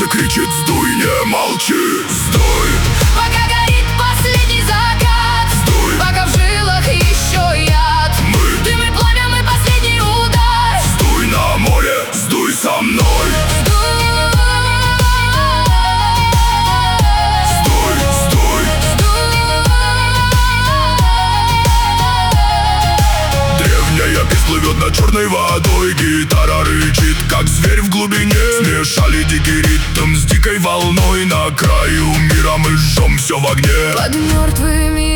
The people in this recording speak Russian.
кричит: сдуй, не молчи, сдуй. Пока горит последний закат, Сдуй. пока в жилах еще яд, Мы дым и пламя, мы последний удар. сдуй на море, сдуй со мной. Сдуй, сдуй. Древняя песня плывет над черной водой, гитара рычит, как зверь в глубине. Смешали дикий ритм с дикой волной. На краю мира мы жжем все в огне. Под мертвыми